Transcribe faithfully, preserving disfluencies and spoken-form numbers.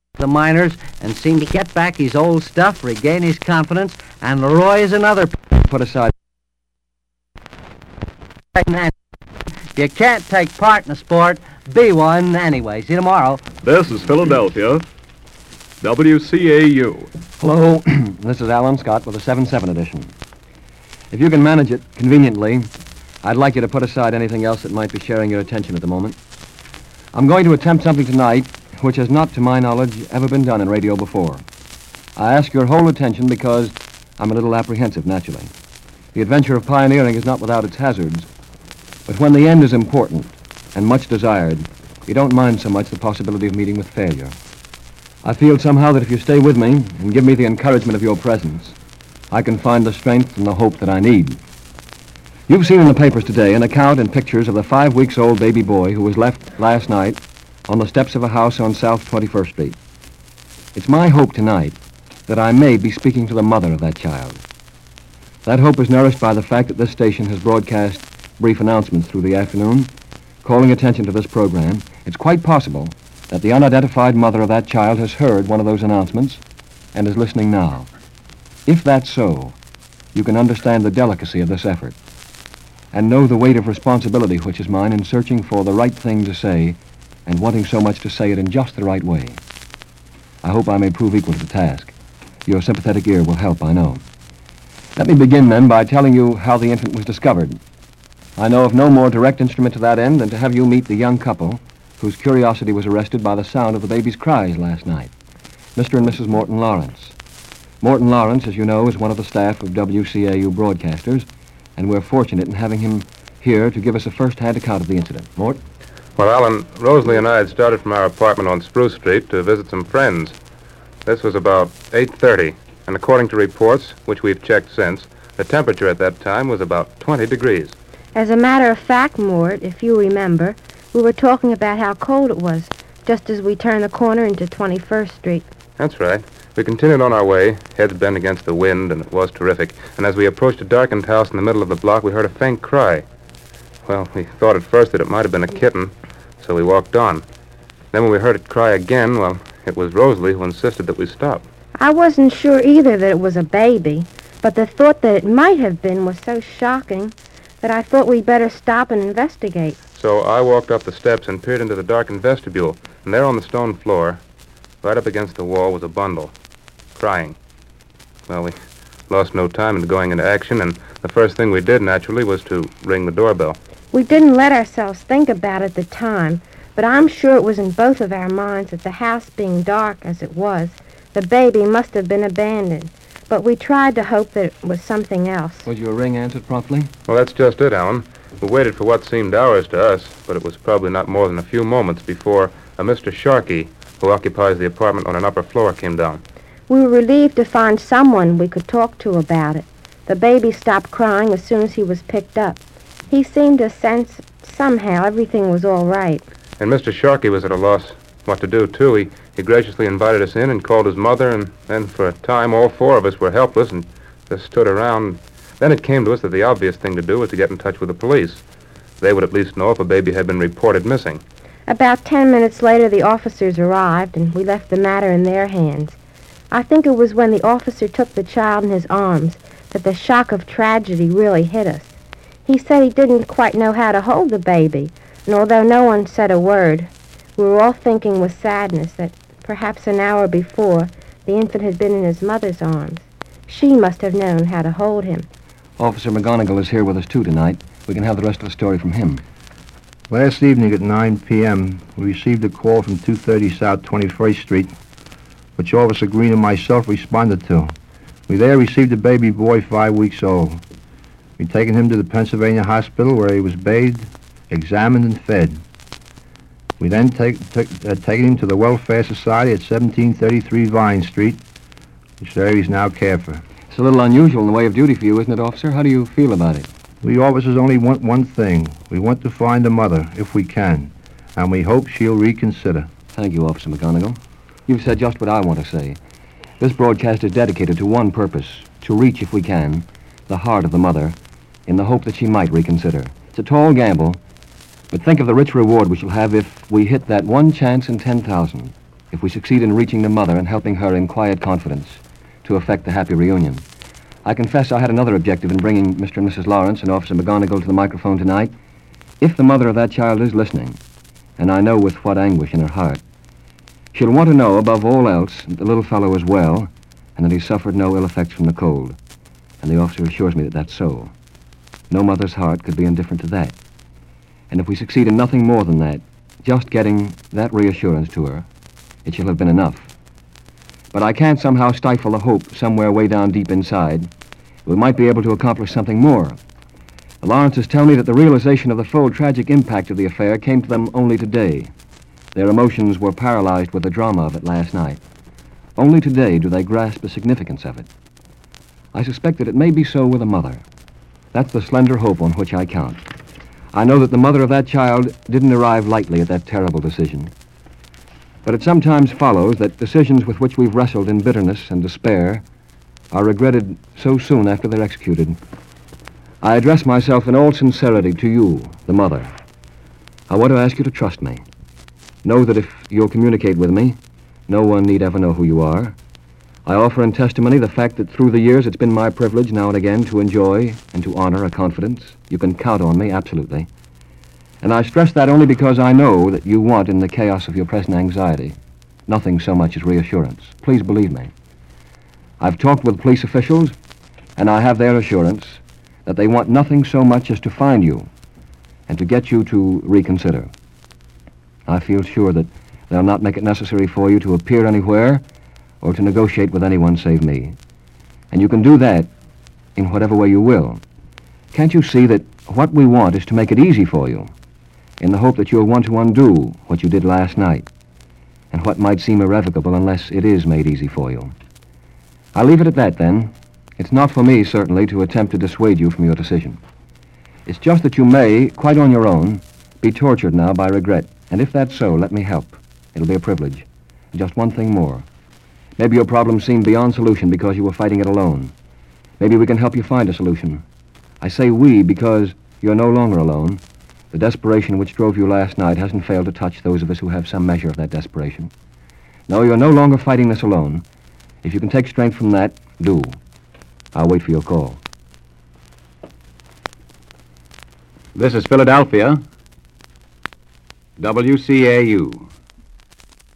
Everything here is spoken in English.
the miners and seem to get back his old stuff, regain his confidence, and Leroy is another put aside. You can't take part in a sport. Be one anyway. See you tomorrow. This is Philadelphia. W C A U. Hello, this is Alan Scott with the seven seven edition. If you can manage it conveniently, I'd like you to put aside anything else that might be sharing your attention at the moment. I'm going to attempt something tonight which has not, to my knowledge, ever been done in radio before. I ask your whole attention because I'm a little apprehensive, naturally. The adventure of pioneering is not without its hazards, but when the end is important and much desired, you don't mind so much the possibility of meeting with failure. I feel somehow that if you stay with me and give me the encouragement of your presence, I can find the strength and the hope that I need. You've seen in the papers today an account and pictures of the five weeks old baby boy who was left last night on the steps of a house on South twenty-first Street. It's my hope tonight that I may be speaking to the mother of that child. That hope is nourished by the fact that this station has broadcast brief announcements through the afternoon, calling attention to this program. It's quite possible that the unidentified mother of that child has heard one of those announcements and is listening now. If that's so, you can understand the delicacy of this effort and know the weight of responsibility which is mine in searching for the right thing to say and wanting so much to say it in just the right way. I hope I may prove equal to the task. Your sympathetic ear will help, I know. Let me begin, then, by telling you how the infant was discovered. I know of no more direct instrument to that end than to have you meet the young couple whose curiosity was arrested by the sound of the baby's cries last night, Mister and Missus Morton Lawrence. Morton Lawrence, as you know, is one of the staff of W C A U broadcasters, and we're fortunate in having him here to give us a first-hand account of the incident. Mort? Well, Alan, Rosalie and I had started from our apartment on Spruce Street to visit some friends. This was about eight thirty, and according to reports, which we've checked since, the temperature at that time was about twenty degrees. As a matter of fact, Mort, if you remember, we were talking about how cold it was, just as we turned the corner into twenty-first Street. That's right. We continued on our way, heads bent against the wind, and it was terrific. And as we approached a darkened house in the middle of the block, we heard a faint cry. Well, we thought at first that it might have been a kitten, so we walked on. Then when we heard it cry again, well, it was Rosalie who insisted that we stop. I wasn't sure either that it was a baby, but the thought that it might have been was so shocking that I thought we'd better stop and investigate. So I walked up the steps and peered into the darkened vestibule, and there on the stone floor, right up against the wall, was a bundle, crying. Well, we lost no time in going into action, and the first thing we did, naturally, was to ring the doorbell. We didn't let ourselves think about it at the time, but I'm sure it was in both of our minds that the house being dark as it was, the baby must have been abandoned. But we tried to hope that it was something else. Was your ring answered promptly? Well, that's just it, Alan. We waited for what seemed hours to us, but it was probably not more than a few moments before a Mister Sharkey, who occupies the apartment on an upper floor, came down. We were relieved to find someone we could talk to about it. The baby stopped crying as soon as he was picked up. He seemed to sense somehow everything was all right. And Mister Sharkey was at a loss what to do, too. He, he graciously invited us in and called his mother, and then for a time all four of us were helpless and just stood around. Then it came to us that the obvious thing to do was to get in touch with the police. They would at least know if a baby had been reported missing. About ten minutes later, the officers arrived, and we left the matter in their hands. I think it was when the officer took the child in his arms that the shock of tragedy really hit us. He said he didn't quite know how to hold the baby, and although no one said a word, we were all thinking with sadness that perhaps an hour before, the infant had been in his mother's arms. She must have known how to hold him. Officer McGonigal is here with us, too, tonight. We can have the rest of the story from him. Last evening at nine p.m., we received a call from two thirty South twenty-first Street, which Officer Green and myself responded to. We there received a baby boy five weeks old. We'd taken him to the Pennsylvania hospital where he was bathed, examined, and fed. We then take, take, uh, taken him to the Welfare Society at seventeen thirty-three Vine Street, which there he's now cared for. It's a little unusual in the way of duty for you, isn't it, officer? How do you feel about it? We officers only want one thing. We want to find the mother, if we can, and we hope she'll reconsider. Thank you, Officer McGonigal. You've said just what I want to say. This broadcast is dedicated to one purpose, to reach, if we can, the heart of the mother, in the hope that she might reconsider. It's a tall gamble, but think of the rich reward we shall have if we hit that one chance in ten thousand. if we succeed in reaching the mother and helping her in quiet confidence to effect the happy reunion. I confess I had another objective in bringing Mister and Missus Lawrence and Officer McGonigal to the microphone tonight. If the mother of that child is listening, and I know with what anguish in her heart, she'll want to know, above all else, that the little fellow is well and that he suffered no ill effects from the cold. And the officer assures me that that's so. No mother's heart could be indifferent to that. And if we succeed in nothing more than that, just getting that reassurance to her, it shall have been enough. But I can't somehow stifle the hope somewhere way down deep inside we might be able to accomplish something more. The Lawrences tell me that the realization of the full tragic impact of the affair came to them only today. Their emotions were paralyzed with the drama of it last night. Only today do they grasp the significance of it. I suspect that it may be so with a mother. That's the slender hope on which I count. I know that the mother of that child didn't arrive lightly at that terrible decision. But it sometimes follows that decisions with which we've wrestled in bitterness and despair are regretted so soon after they're executed. I address myself in all sincerity to you, the mother. I want to ask you to trust me. Know that if you'll communicate with me, no one need ever know who you are. I offer in testimony the fact that through the years it's been my privilege now and again to enjoy and to honor a confidence. You can count on me, absolutely. And I stress that only because I know that you want, in the chaos of your present anxiety, nothing so much as reassurance. Please believe me. I've talked with police officials, and I have their assurance that they want nothing so much as to find you and to get you to reconsider. I feel sure that they'll not make it necessary for you to appear anywhere or to negotiate with anyone save me. And you can do that in whatever way you will. Can't you see that what we want is to make it easy for you, in the hope that you'll want to undo what you did last night, and what might seem irrevocable unless it is made easy for you? I'll leave it at that, then. It's not for me, certainly, to attempt to dissuade you from your decision. It's just that you may, quite on your own, be tortured now by regret. And if that's so, let me help. It'll be a privilege. And just one thing more. Maybe your problem seemed beyond solution because you were fighting it alone. Maybe we can help you find a solution. I say we because you're no longer alone. The desperation which drove you last night hasn't failed to touch those of us who have some measure of that desperation. No, you're no longer fighting this alone. If you can take strength from that, do. I'll wait for your call. This is Philadelphia, W C A U.